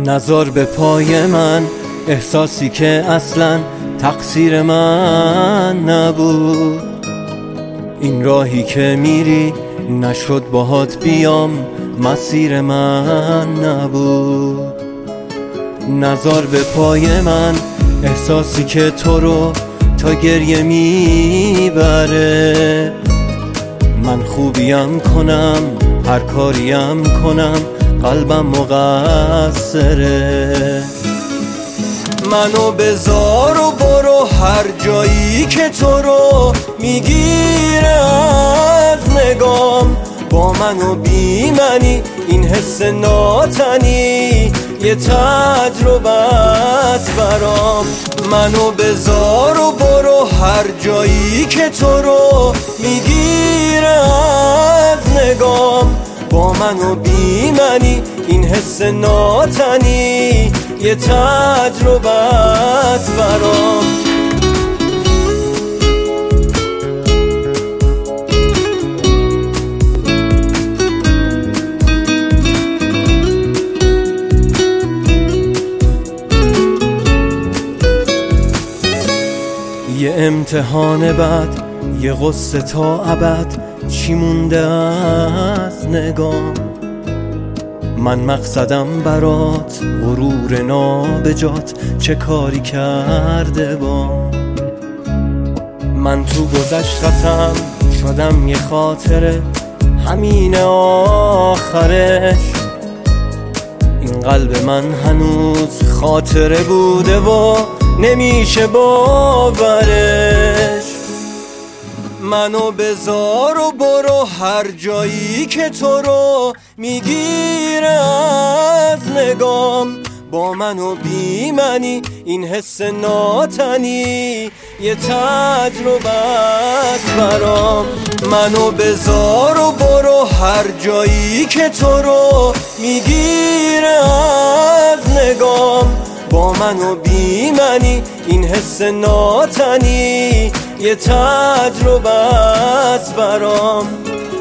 نزار به پای من احساسی که اصلا تقصیر من نبود. این راهی که میری نشد باهات بیام، مسیر من نبود. نزار به پای من احساسی که تو رو تا گریه میبره. من خوبیم کنم هر کاریم کنم، قلبم مقصره. منو بذار و برو هر جایی که تو رو میگیره از نگام. با منو بی منی این حس ناتنی یه تجربه است برام. منو بذار و برو هر جایی که تو رو میگیره از نگام. با منو بی منی این حس ناتنی یه تجربه است برام. یه امتحان بد، یه غصه تا ابد، چی مونده از نگام؟ من مقصدم برات غرور نابجات، چه کاری کرده با من؟ تو گذشتم شدم یه خاطره، همین آخرش. این قلب من هنوز خاطره بوده و نمیشه باورش. منو بذار و برو هر جایی که تو رو میگیره از نگام. با منو بی منی این حس ناتنی یه تجربه است برام. منو بذار و برو هر جایی که تو رو میگیره از نگام. با منو بی منی این حس ناتنی یه تجربه است برام.